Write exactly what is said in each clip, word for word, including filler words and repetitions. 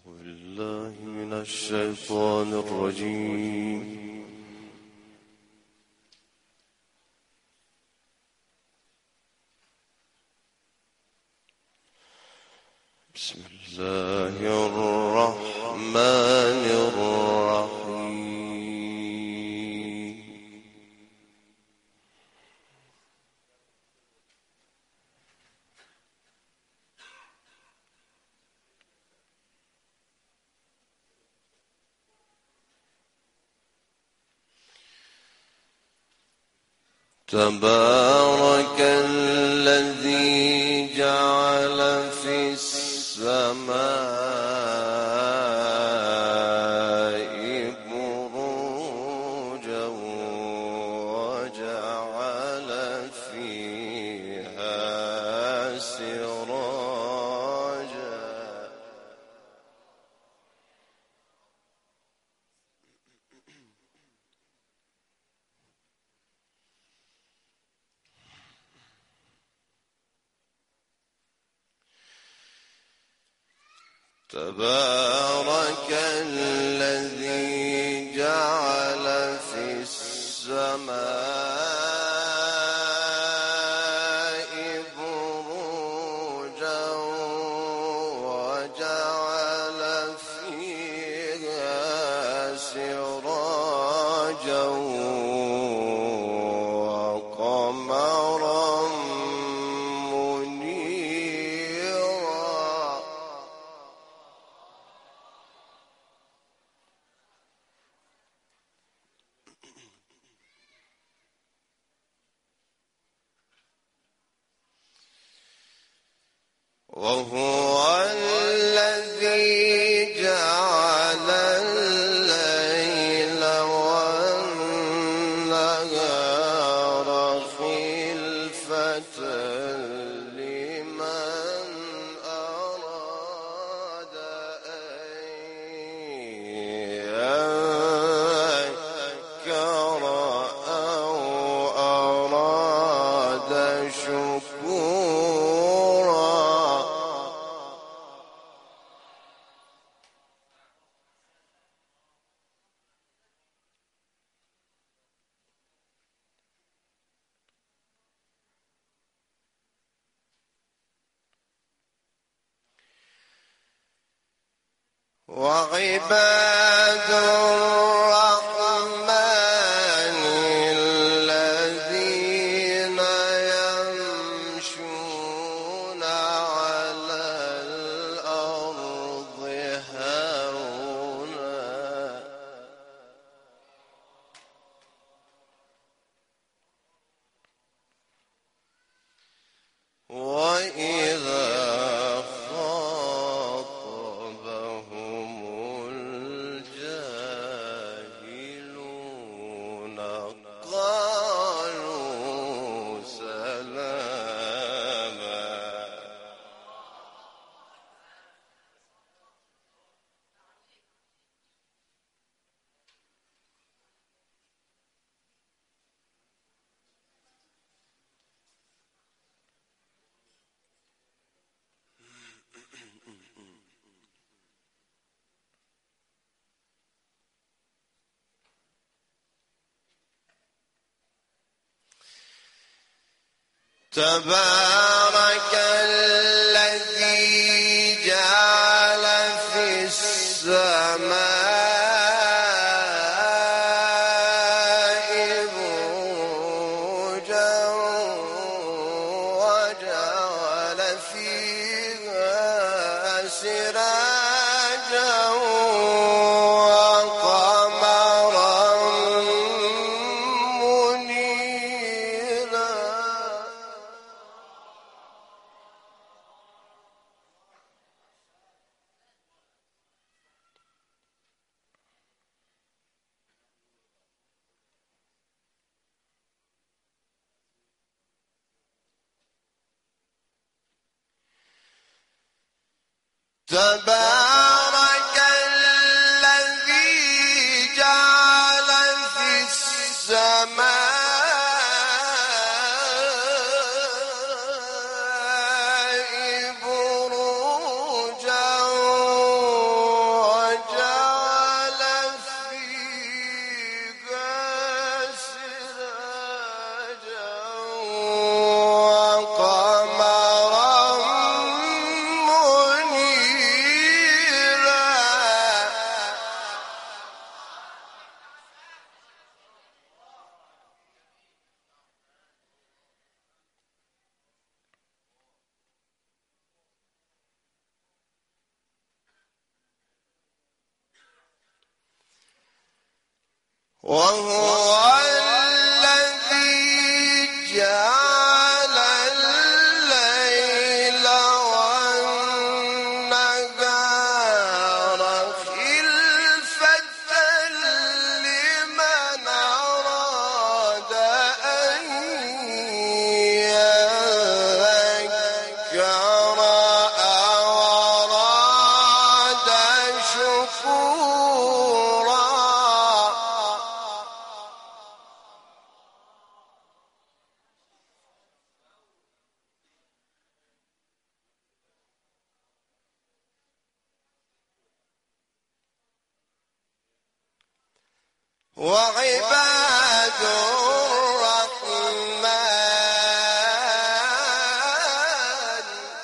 بالله من الشيطان الرجيم. بسم الله الرحمن الرحيم. تبارك الذي جعل في السماء بروجا وجعل فيها سراجا. تبارك الذي جعل في السماء بروجا وجعل فيها سراجا وقمرا منيرا. وهو الذي جعل الليل والنهار خلفة لمن أراد أن يذكر أو أراد شكورا. وعباد الرحمن الذين يمشون على الأرض هونا وإذا تبارك الذي جعل في السماء بروجا وجعل فيها سراجا وقمرا منيرا. تبارك الذي جعل في السماء بروجا وهو الذي جعل الليل والنهار خلفة لمن أراد أن يذكر أو أراد شكورا. وعباد الرحمن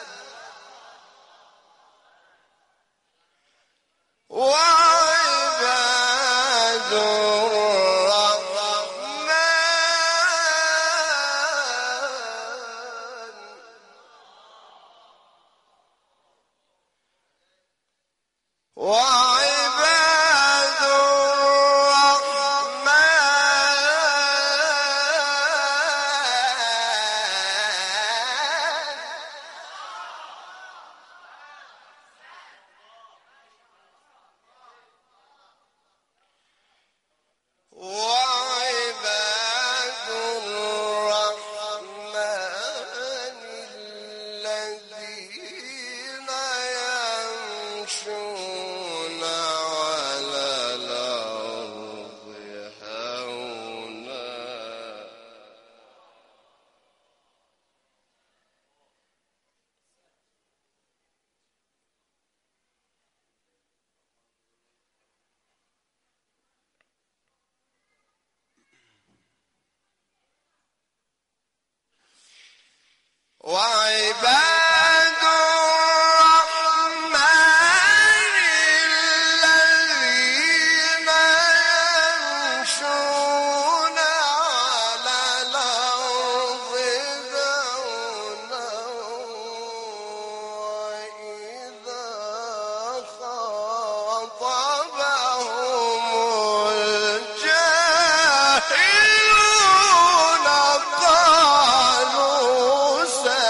وعباد الرحمن وعباد وعباد الرحمن الذين يمشون على الأرض هونا وعباد الرحمن الذين يمشون على الأرض هونا وإذا خاطبهم الجاهلون قالوا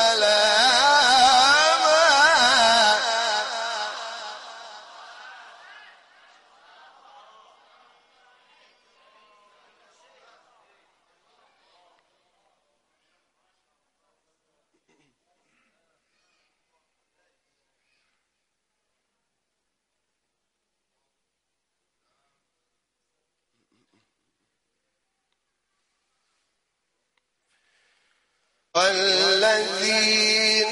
سلاما. والذين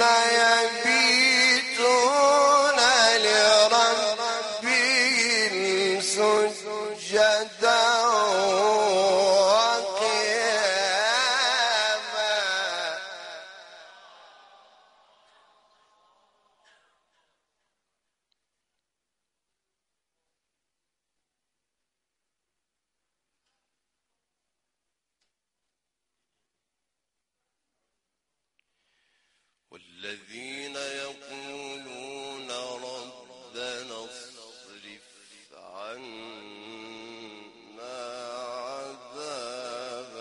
يبيتون لربهم سجدا وقياما. والذين يقولون ربنا اصرف عنا عذاب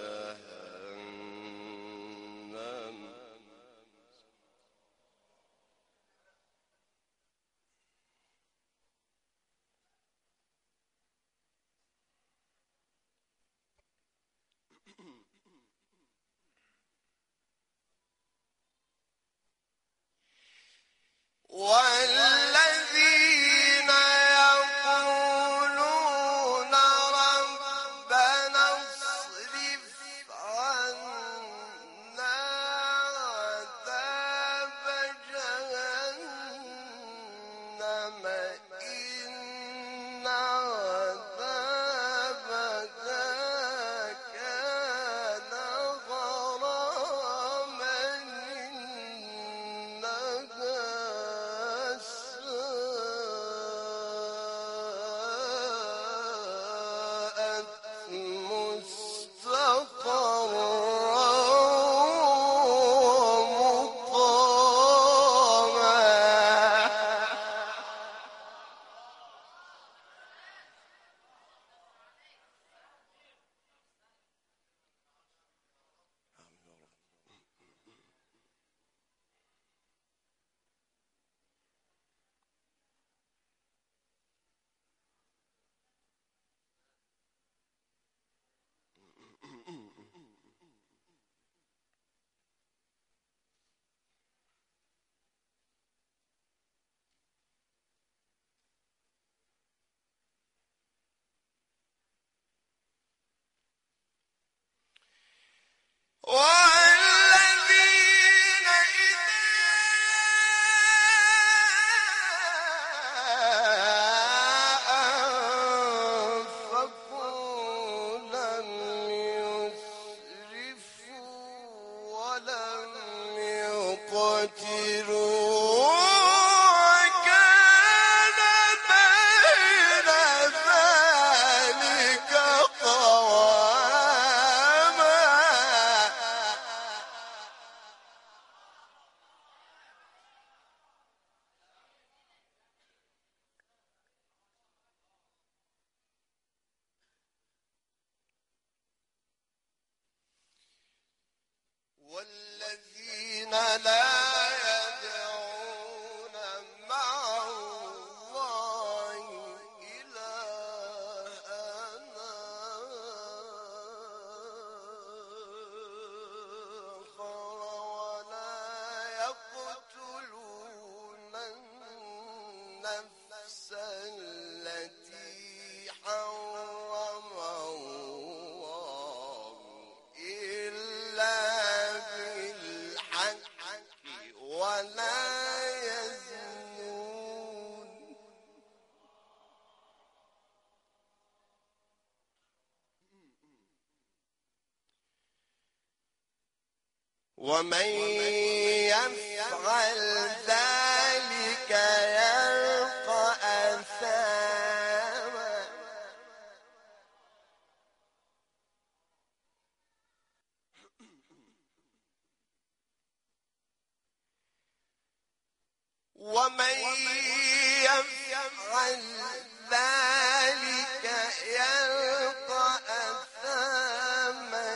جهنم لا يدعون مع الله إلهًا آخر ولا يقتلون النفس التي حرم الله إلا بالحق ولا يزنون ومن يفعل ذلك يلقى أثاما ومن يفعل ذلك يلقى أثاما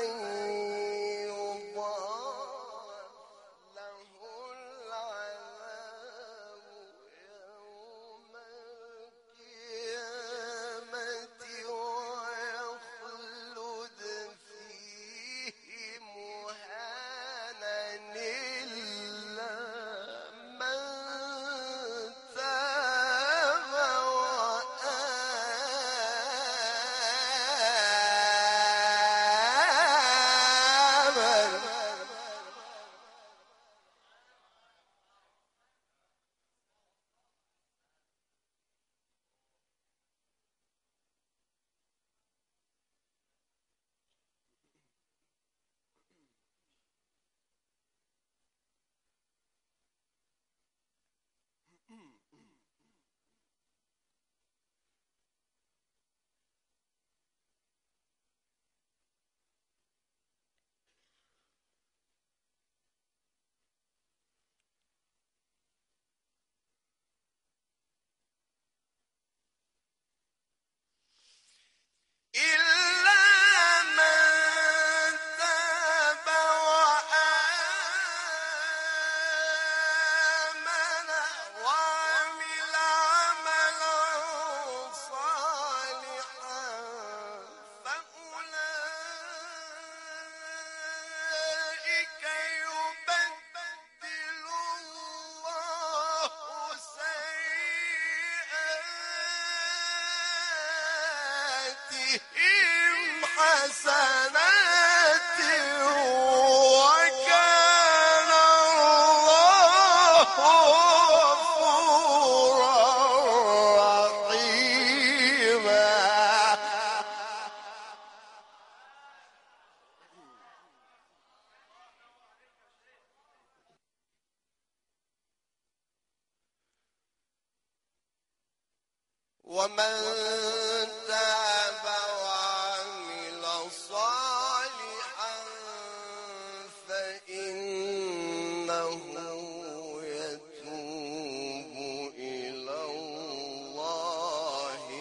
يضاعف له العذاب يوم القيامة ويخلد فيه مهانا إلا من تاب وآمن إلا من تاب وآمن وعمل عملا صالحا فأولئك يبدل الله سيئاتهم حسنات وكان الله غفورا رحيما ومن تاب وعمل صالحا فإنه يتوب إلى الله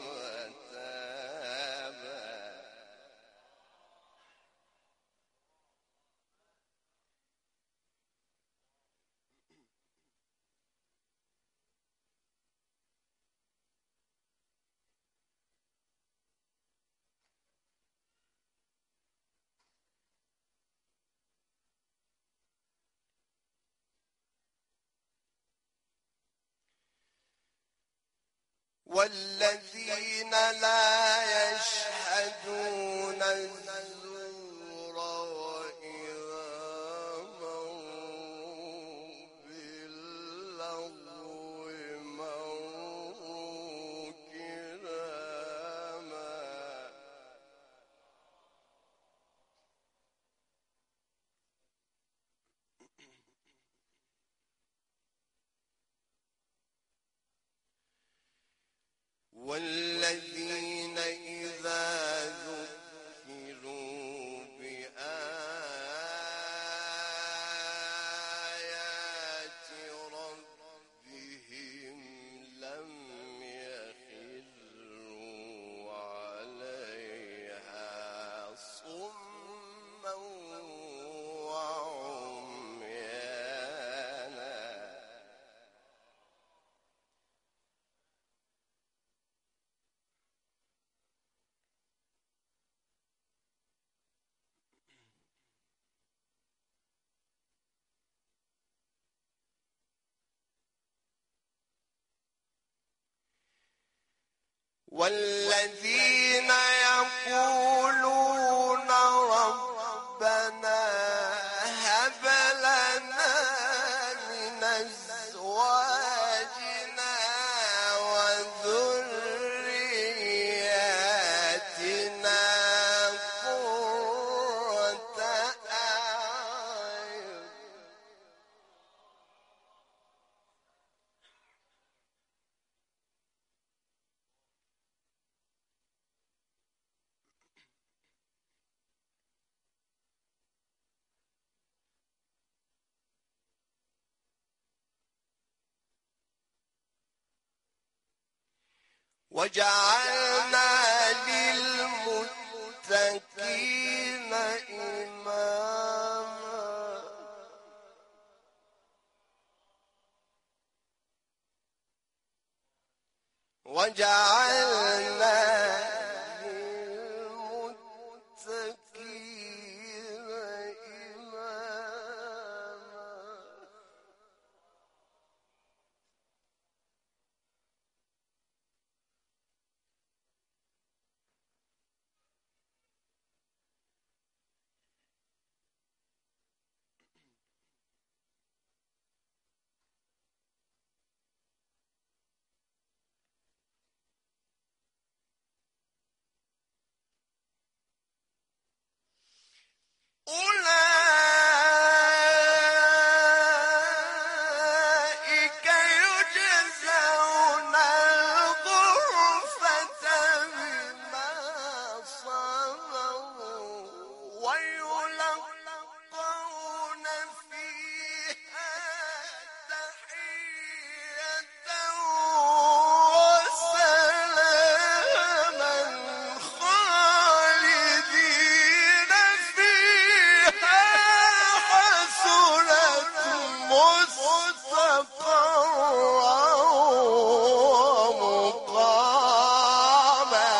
متابا والذين لا يشهدون الزور وإذا مروا باللغو مروا كراما والذين إذا ذكروا بآيات ربهم لم يخروا عليها صما وعميانا والذين يقولون ربنا هب لنا من أزواجنا وذرياتنا قرة أعين. وجعلنا للمتقين إماما. وجعلنا للمتقين إماما. أولئك يجزون الغرفة بما صبروا ويلقون فيها تحية وسلاما خالدين فيها حسنت مستقرا ومقاما.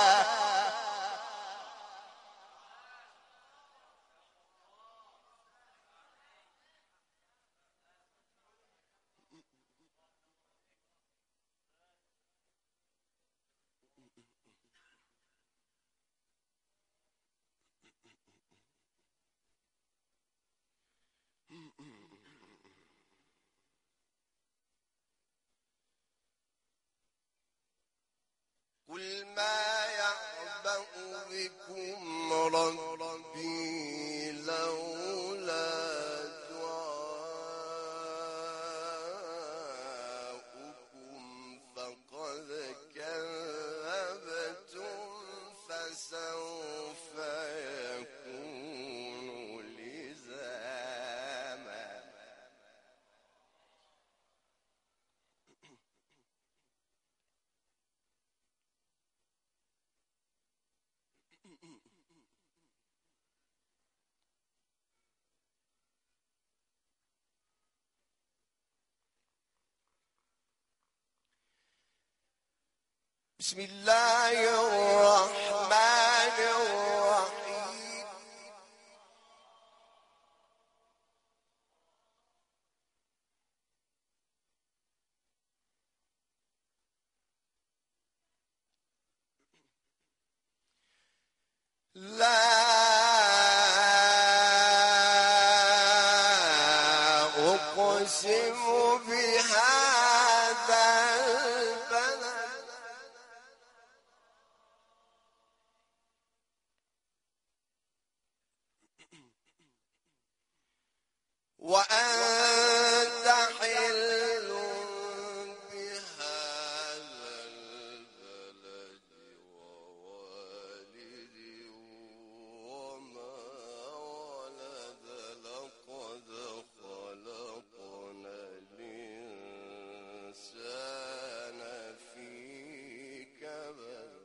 قل ما يعبأ بكم ربي لولا دعاؤكم فقد كذبتم فسوف يكون لزاما. بسم الله الرحمن الرحيم. لا أقسم بهذا البلد وأنت حل بهذا البلد ووالد وما ولد. لقد خلقنا الإنسان في كبد.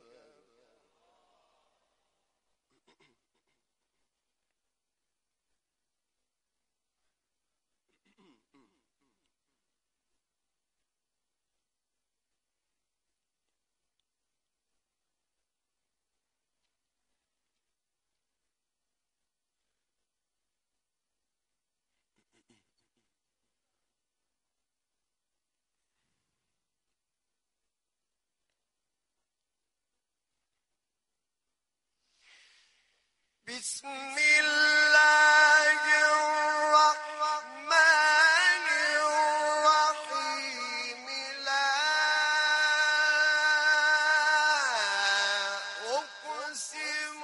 بسم الله الرحمن الرحيم لا أقسم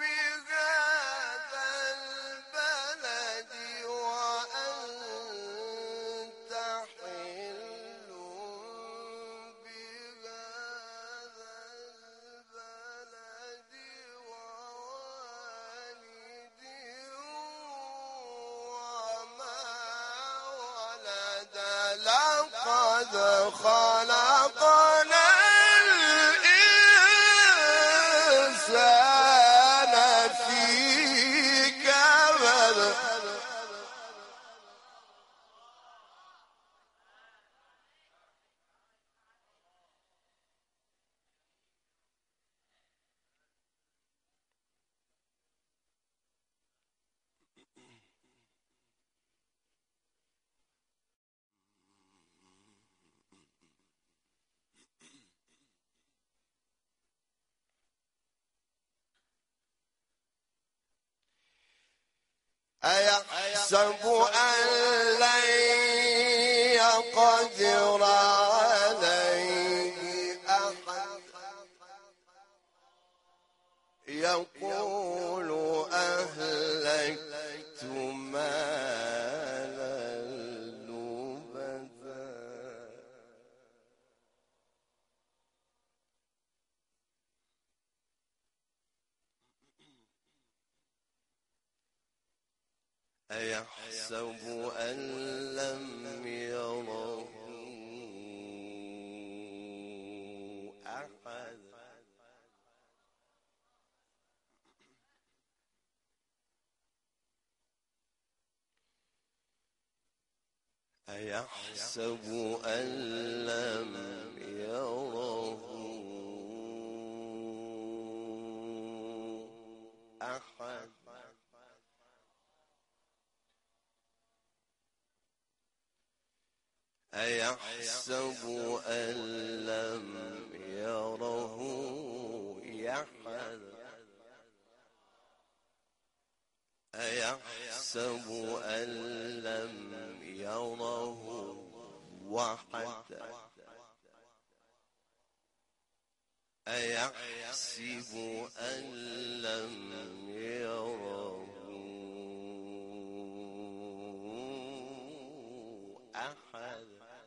بهذا البلد وأنت حل بهذا البلد ووالد وما ولد لقد خلقنا الإنسان في كبد أيحسب أن لن يقدر عليه أحد يقول أهلكت مالا لبدا أيحسب أن لم يره أحد أيحسب أن لم يره أحد أيحسب أن لم يره أحد أيحسب أن لم يره أحد أيحسب أن لم يره أحد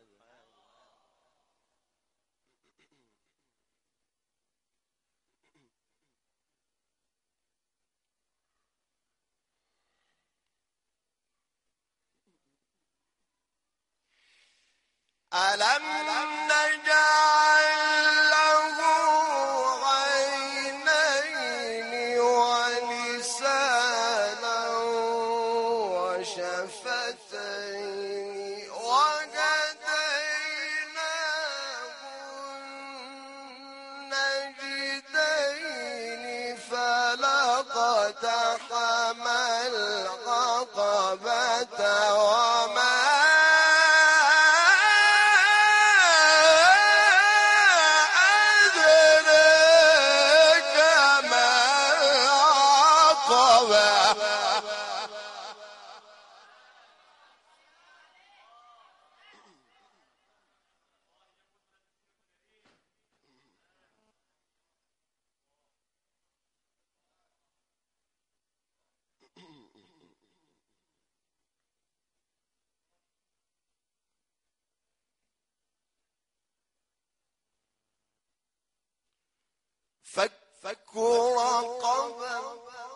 ألم نجعل له عينين ولسانا وشفتين وهديناه النجدين فلاقتحم العقبة وما فك رقبة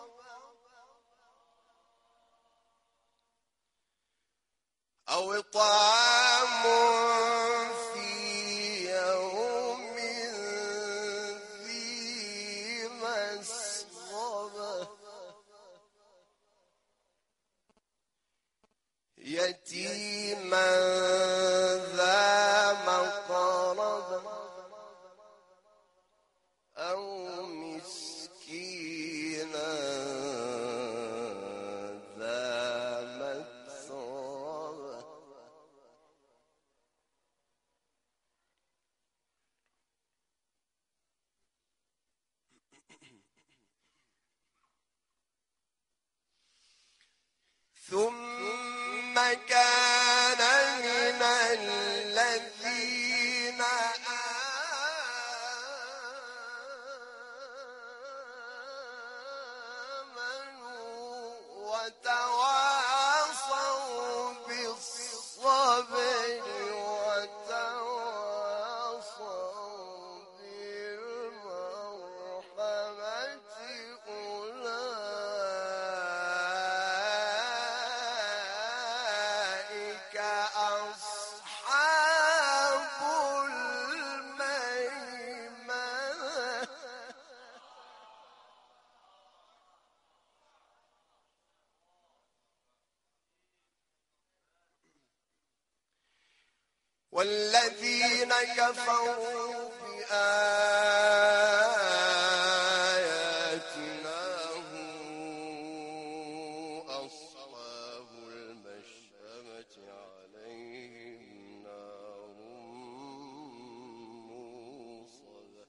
أو إطعام في يوم ذي مسغبة يتيما ذا مقربة أو مسكينا ذا متربة وكان من الذين آمنوا وتواصوا بالصبر وتواصوا بالمرحمة أولئك أصحاب الميمنة والذين كفروا بآياتنا هم أصحاب المشأمة عليهم نار موصدة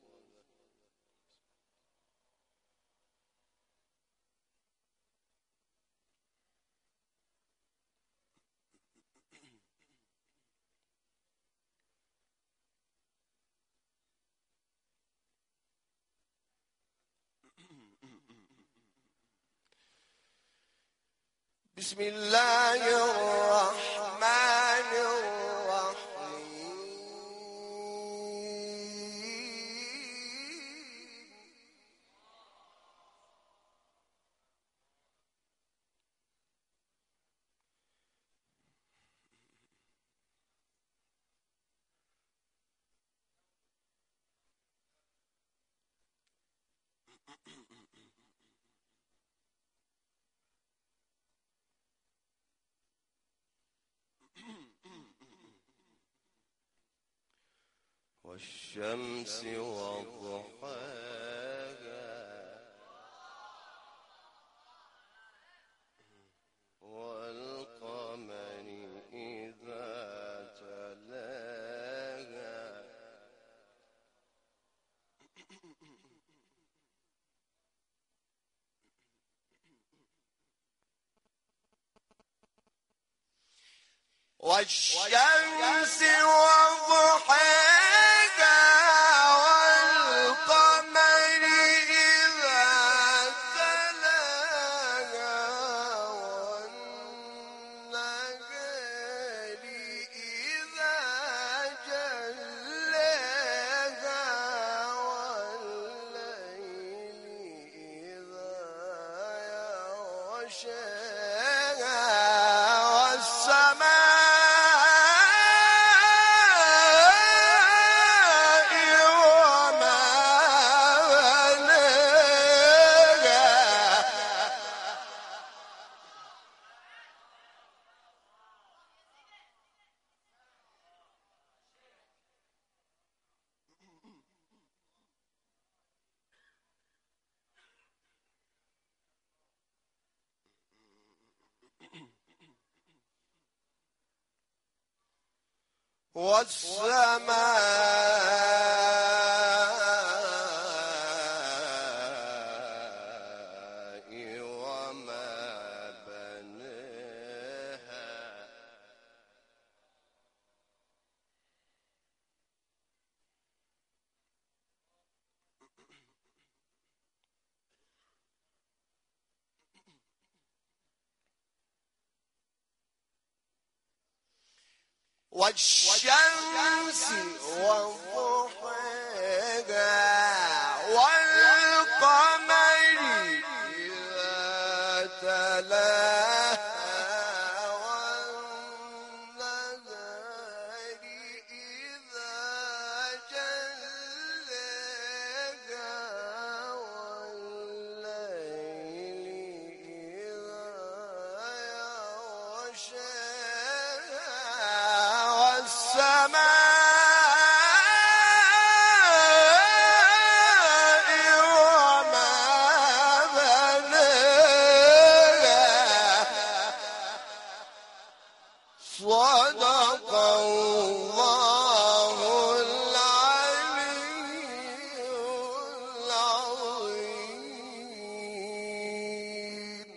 بسم الله الرحمن الرحيم والشمس وضحاها والقمر إذا تلاها والشمس وضحاها والقمر إذا تلاها والنهار إذا جلاها والليل إذا يغشاها والسماء والسماء وما بناها والشمس وضحاها والقمر إذا تلاها والنهار إذا جلاها والليل إذا يغشاها والسماء وما بناها صدق